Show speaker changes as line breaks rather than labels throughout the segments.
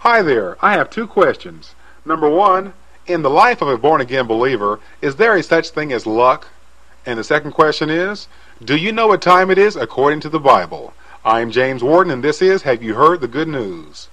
Hi there, I have two questions. Number one, in the life of a born-again believer, is there a such thing as luck? And the second question is, do you know what time it is according to the Bible? I'm James Warden, and this is Have You Heard the Good News?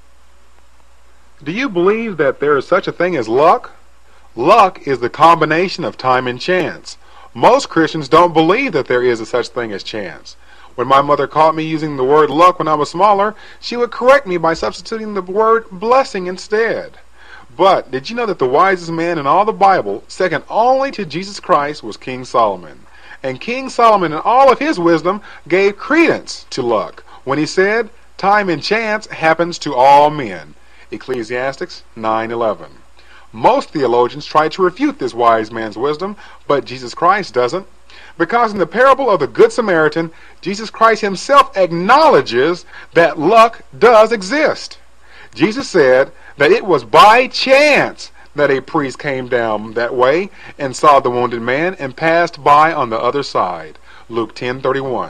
Do you believe that there is such a thing as luck? Luck is the combination of time and chance. Most Christians don't believe that there is a such thing as chance. When my mother caught me using the word luck when I was smaller, she would correct me by substituting the word blessing instead. But did you know that the wisest man in all the Bible, second only to Jesus Christ, was King Solomon? And King Solomon, in all of his wisdom, gave credence to luck when he said, "Time and chance happens to all men." Ecclesiastes 9:11. Most theologians try to refute this wise man's wisdom, but Jesus Christ doesn't. Because in the parable of the Good Samaritan, Jesus Christ himself acknowledges that luck does exist. Jesus said that it was by chance that a priest came down that way and saw the wounded man and passed by on the other side. Luke 10:31.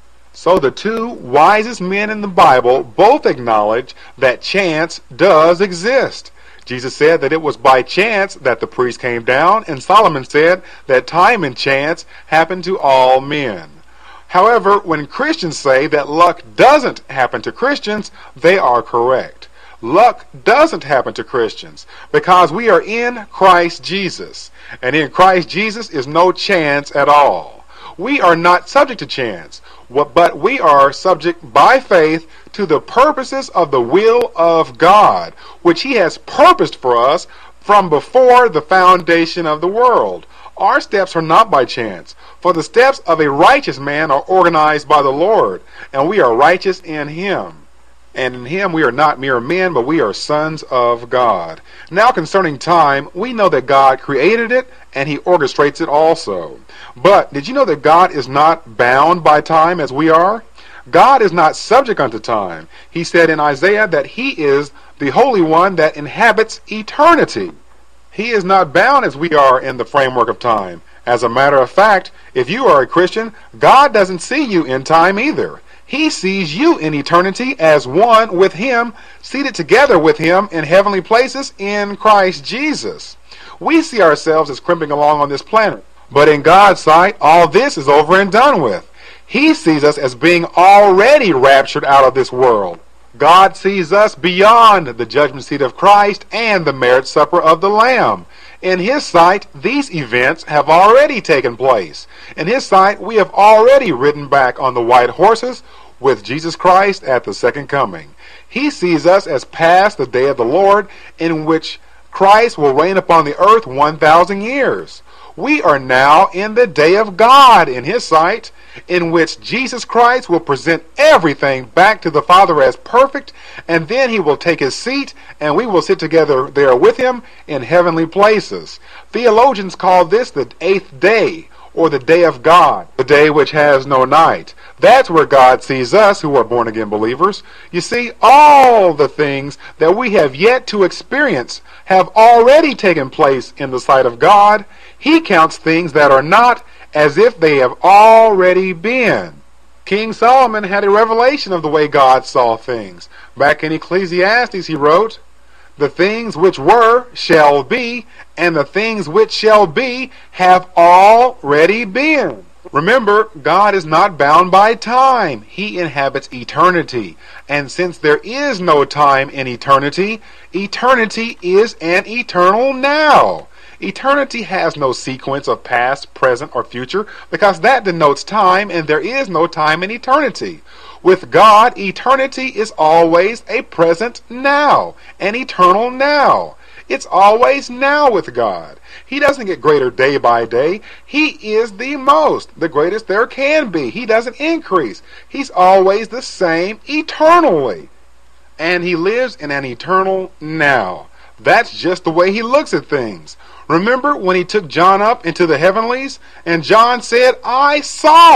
So the two wisest men in the Bible both acknowledge that chance does exist. Jesus said that it was by chance that the priest came down, and Solomon said that time and chance happen to all men. However, when Christians say that luck doesn't happen to Christians, they are correct. Luck doesn't happen to Christians because we are in Christ Jesus, and in Christ Jesus is no chance at all. We are not subject to chance, but we are subject by faith to the purposes of the will of God, which He has purposed for us from before the foundation of the world. Our steps are not by chance, for the steps of a righteous man are organized by the Lord, and we are righteous in Him. And in Him we are not mere men, but we are sons of God. Now concerning time, we know that God created it, and He orchestrates it also. But did you know that God is not bound by time as we are? God is not subject unto time. He said in Isaiah that He is the Holy One that inhabits eternity. He is not bound as we are in the framework of time. As a matter of fact, if you are a Christian, God doesn't see you in time either. He sees you in eternity as one with Him, seated together with Him in heavenly places in Christ Jesus. We see ourselves as crimping along on this planet, but in God's sight, all this is over and done with. He sees us as being already raptured out of this world. God sees us beyond the judgment seat of Christ and the marriage supper of the Lamb. In His sight, these events have already taken place. In His sight, we have already ridden back on the white horses with Jesus Christ at the second coming. He sees us as past the day of the Lord, in which Christ will reign upon the earth 1,000 years. We are now in the day of God in His sight, in which Jesus Christ will present everything back to the Father as perfect, and then He will take His seat, and we will sit together there with Him in heavenly places. Theologians call this the eighth day, or the day of God, the day which has no night. That's where God sees us who are born-again believers. You see, all the things that we have yet to experience have already taken place in the sight of God. He counts things that are not as if they have already been. King Solomon had a revelation of the way God saw things. Back in Ecclesiastes he wrote, "The things which were shall be, and the things which shall be have already been." Remember, God is not bound by time. He inhabits eternity. And since there is no time in eternity, eternity is an eternal now. Eternity has no sequence of past, present, or future, because that denotes time, and there is no time in eternity. With God, eternity is always a present now, an eternal now. It's always now with God. He doesn't get greater day by day. He is the most, the greatest there can be. He doesn't increase. He's always the same eternally. And He lives in an eternal now. That's just the way He looks at things. Remember when He took John up into the heavenlies, and John said, "I saw."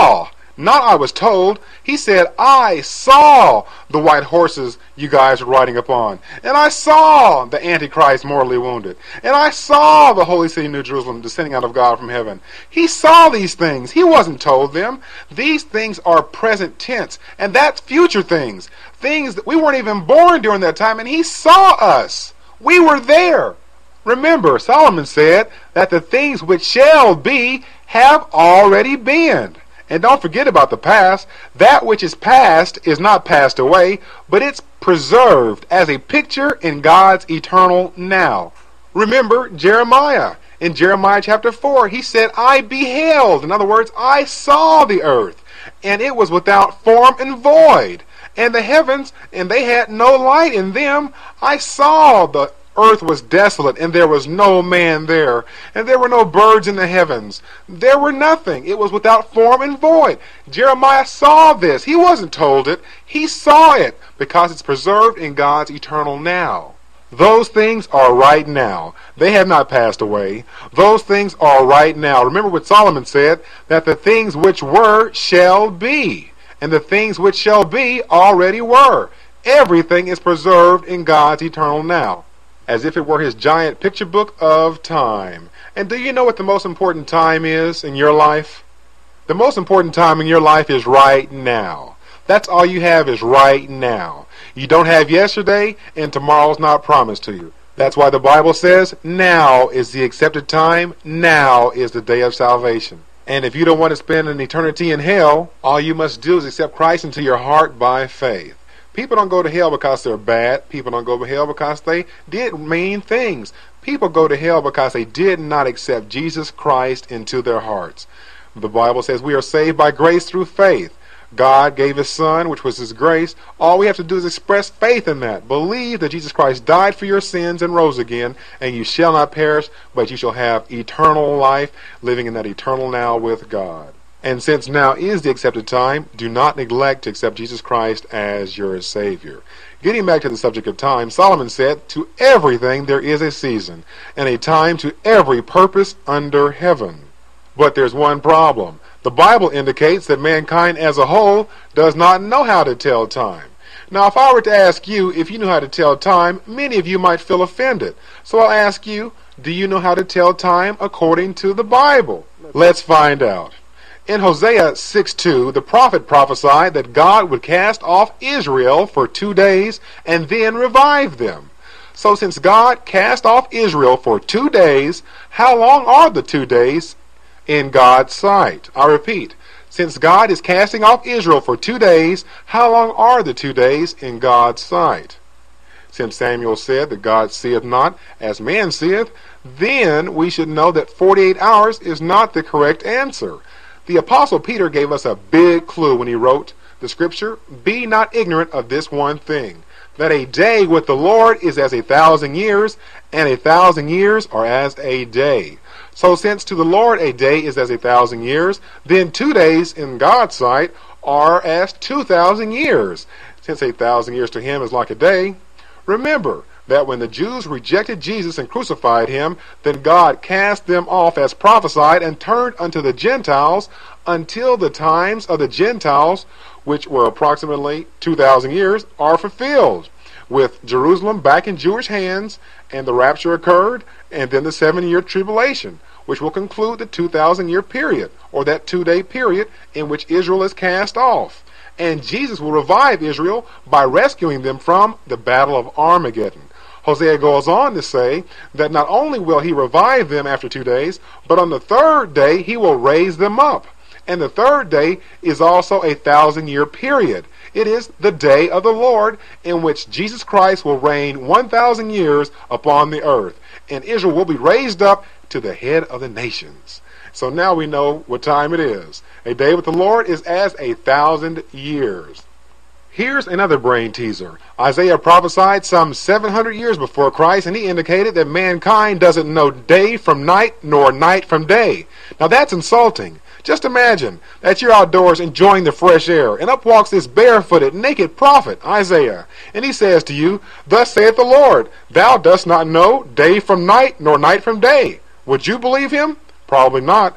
Not I was told. He said, I saw the white horses you guys are riding upon. And I saw the Antichrist mortally wounded. And I saw the holy city New Jerusalem descending out of God from heaven. He saw these things. He wasn't told them. These things are present tense. And that's future things. Things that we weren't even born during that time. And he saw us. We were there. Remember, Solomon said that the things which shall be have already been. And don't forget about the past. That which is past is not passed away, but it's preserved as a picture in God's eternal now. Remember Jeremiah. In Jeremiah chapter 4, he said, I beheld. In other words, I saw the earth, and it was without form and void. And the heavens, and they had no light in them. I saw the earth was desolate, and there was no man there, and there were no birds in the heavens. There were nothing. It was without form and void. Jeremiah saw this. He wasn't told it. He saw it because it's preserved in God's eternal now. Those things are right now. They have not passed away. Those things are right now. Remember what Solomon said, that the things which were shall be, and the things which shall be already were. Everything is preserved in God's eternal now, as if it were his giant picture book of time. And do you know what the most important time is in your life? The most important time in your life is right now. That's all you have is right now. You don't have yesterday, and tomorrow's not promised to you. That's why the Bible says, now is the accepted time, now is the day of salvation. And if you don't want to spend an eternity in hell, all you must do is accept Christ into your heart by faith. People don't go to hell because they're bad. People don't go to hell because they did mean things. People go to hell because they did not accept Jesus Christ into their hearts. The Bible says we are saved by grace through faith. God gave his Son, which was his grace. All we have to do is express faith in that. Believe that Jesus Christ died for your sins and rose again, and you shall not perish, but you shall have eternal life, living in that eternal now with God. And since now is the accepted time, do not neglect to accept Jesus Christ as your Savior. Getting back to the subject of time, Solomon said, to everything there is a season, and a time to every purpose under heaven. But there's one problem. The Bible indicates that mankind as a whole does not know how to tell time. Now, if I were to ask you if you knew how to tell time, many of you might feel offended. So I'll ask you, do you know how to tell time according to the Bible? Let's find out. In Hosea 6:2, the prophet prophesied that God would cast off Israel for 2 days and then revive them. So since God cast off Israel for 2 days, how long are the 2 days in God's sight? I repeat, since God is casting off Israel for 2 days, how long are the 2 days in God's sight? Since Samuel said that God seeth not as man seeth, then we should know that 48 hours is not the correct answer. The Apostle Peter gave us a big clue when he wrote the scripture, be not ignorant of this one thing, that a day with the Lord is as 1,000 years, and 1,000 years are as a day. So since to the Lord a day is as 1,000 years, then 2 days in God's sight are as 2,000 years. Since 1,000 years to him is like a day, remember that when the Jews rejected Jesus and crucified him, then God cast them off as prophesied and turned unto the Gentiles until the times of the Gentiles, which were approximately 2,000 years, are fulfilled, with Jerusalem back in Jewish hands, and the rapture occurred, and then the 7-year tribulation, which will conclude the 2,000-year period, or that 2-day period in which Israel is cast off. And Jesus will revive Israel by rescuing them from the battle of Armageddon. Hosea goes on to say that not only will he revive them after 2 days, but on the 3rd day he will raise them up. And the 3rd day is also a 1,000-year period. It is the day of the Lord, in which Jesus Christ will reign 1,000 years upon the earth. And Israel will be raised up to the head of the nations. So now we know what time it is. A day with the Lord is as 1,000 years. Here's another brain teaser. Isaiah prophesied some 700 years before Christ, and he indicated that mankind doesn't know day from night nor night from day. Now that's insulting. Just imagine that you're outdoors enjoying the fresh air, and up walks this barefooted, naked prophet, Isaiah. And he says to you, thus saith the Lord, thou dost not know day from night nor night from day. Would you believe him? Probably not.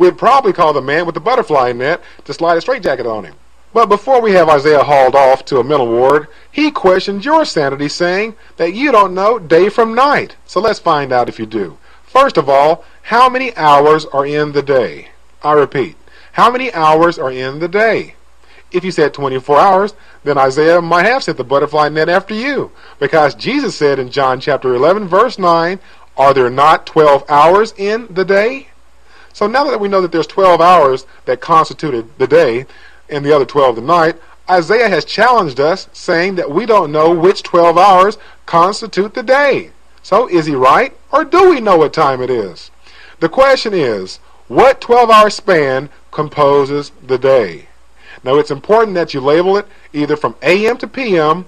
We'd probably call the man with the butterfly net to slide a straitjacket on him. But before we have Isaiah hauled off to a mental ward, he questioned your sanity, saying that you don't know day from night. So let's find out if you do. First of all, how many hours are in the day? I repeat, how many hours are in the day? If you said 24 hours, then Isaiah might have sent the butterfly net after you, because Jesus said in John chapter 11, verse 9, are there not 12 hours in the day? So now that we know that there's 12 hours that constituted the day, and the other 12 the night, Isaiah has challenged us, saying that we don't know which 12 hours constitute the day. So is he right, or do we know what time it is? The question is, what 12-hour span composes the day? Now it's important that you label it either from AM to PM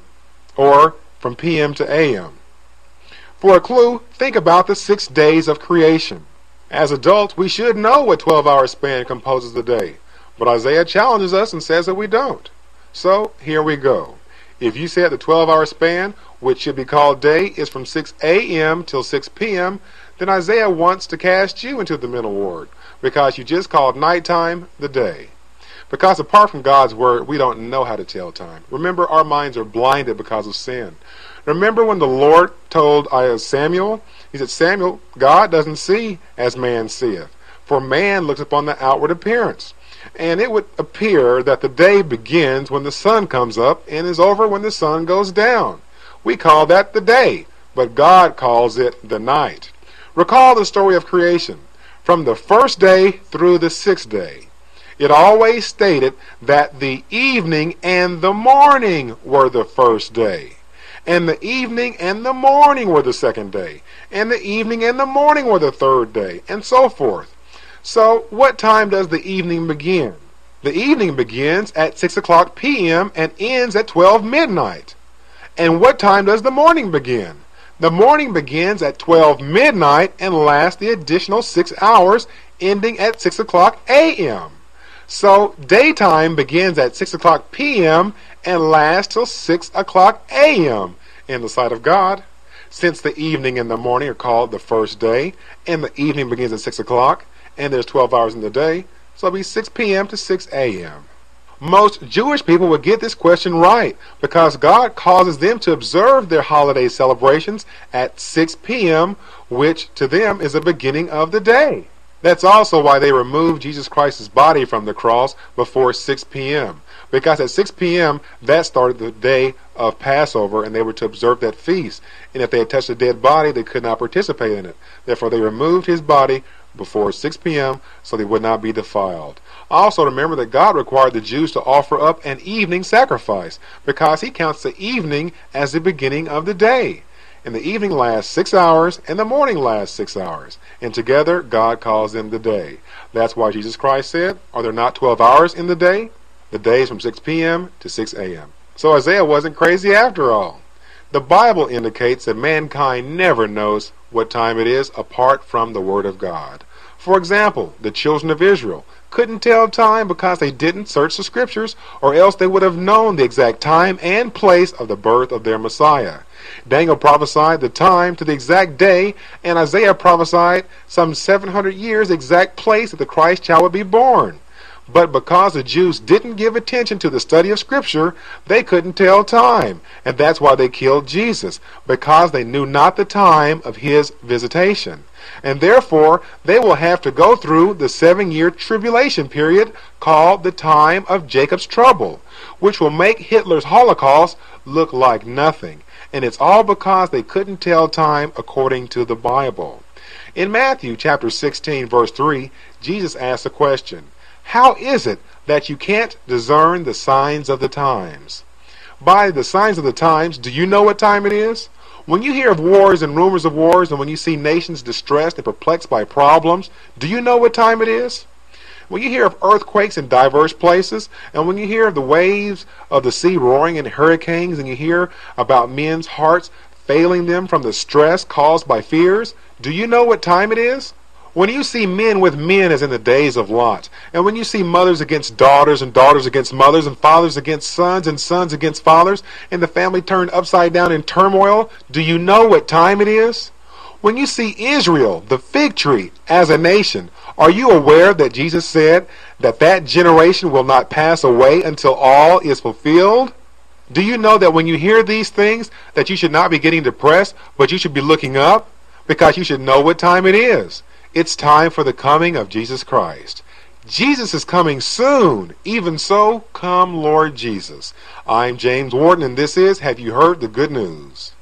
or from PM to AM. For a clue, think about the 6 days of creation. As adults, we should know what 12-hour span composes the day. But Isaiah challenges us and says that we don't. So, here we go. If you said the 12-hour span, which should be called day, is from 6 a.m. till 6 p.m., then Isaiah wants to cast you into the mental ward, because you just called nighttime the day. Because apart from God's word, we don't know how to tell time. Remember, our minds are blinded because of sin. Remember when the Lord told Samuel, he said, Samuel, God doesn't see as man seeth, for man looks upon the outward appearance. And it would appear that the day begins when the sun comes up and is over when the sun goes down. We call that the day, but God calls it the night. Recall the story of creation. From the first day through the 6th day, it always stated that the evening and the morning were the first day, and the evening and the morning were the 2nd day, and the evening and the morning were the 3rd day, and so forth. So, what time does the evening begin? The evening begins at 6 o'clock p.m. and ends at 12 midnight. And what time does the morning begin? The morning begins at 12 midnight and lasts the additional 6 hours, ending at 6 o'clock a.m. So, daytime begins at 6 o'clock p.m. and lasts till 6 o'clock a.m. in the sight of God. Since the evening and the morning are called the first day, and the evening begins at 6 o'clock, and there's 12 hours in the day, so it'll be 6 p.m. to 6 a.m. Most Jewish people would get this question right, because God causes them to observe their holiday celebrations at 6 p.m., which to them is the beginning of the day. That's also why they removed Jesus Christ's body from the cross before 6 p.m., because at 6 p.m. that started the day of Passover, and they were to observe that feast. And if they had touched a dead body, they could not participate in it. Therefore, they removed his body before 6 p.m. so they would not be defiled. Also, remember that God required the Jews to offer up an evening sacrifice, because he counts the evening as the beginning of the day. And the evening lasts 6 hours, and the morning lasts 6 hours. And together, God calls them the day. That's why Jesus Christ said, are there not 12 hours in the day? The day is from 6 p.m. to 6 a.m. So Isaiah wasn't crazy after all. The Bible indicates that mankind never knows what time it is apart from the Word of God. For example, the children of Israel couldn't tell time because they didn't search the Scriptures, or else they would have known the exact time and place of the birth of their Messiah. Daniel prophesied the time to the exact day, and Isaiah prophesied some 700 years exact place that the Christ child would be born. But because the Jews didn't give attention to the study of Scripture, they couldn't tell time. And that's why they killed Jesus, because they knew not the time of his visitation. And therefore, they will have to go through the 7-year tribulation period called the time of Jacob's trouble, which will make Hitler's Holocaust look like nothing. And it's all because they couldn't tell time according to the Bible. In Matthew chapter 16, verse 3, Jesus asked a question. How is it that you can't discern the signs of the times? By the signs of the times, do you know what time it is? When you hear of wars and rumors of wars, and when you see nations distressed and perplexed by problems, do you know what time it is? When you hear of earthquakes in diverse places, and when you hear of the waves of the sea roaring and hurricanes, and you hear about men's hearts failing them from the stress caused by fears, do you know what time it is? When you see men with men as in the days of Lot, and when you see mothers against daughters and daughters against mothers and fathers against sons and sons against fathers, and the family turned upside down in turmoil, do you know what time it is? When you see Israel, the fig tree, as a nation, are you aware that Jesus said that that generation will not pass away until all is fulfilled? Do you know that when you hear these things, that you should not be getting depressed, but you should be looking up? Because you should know what time it is. It's time for the coming of Jesus Christ. Jesus is coming soon. Even so, come Lord Jesus. I'm James Warden, and this is Have You Heard the Good News?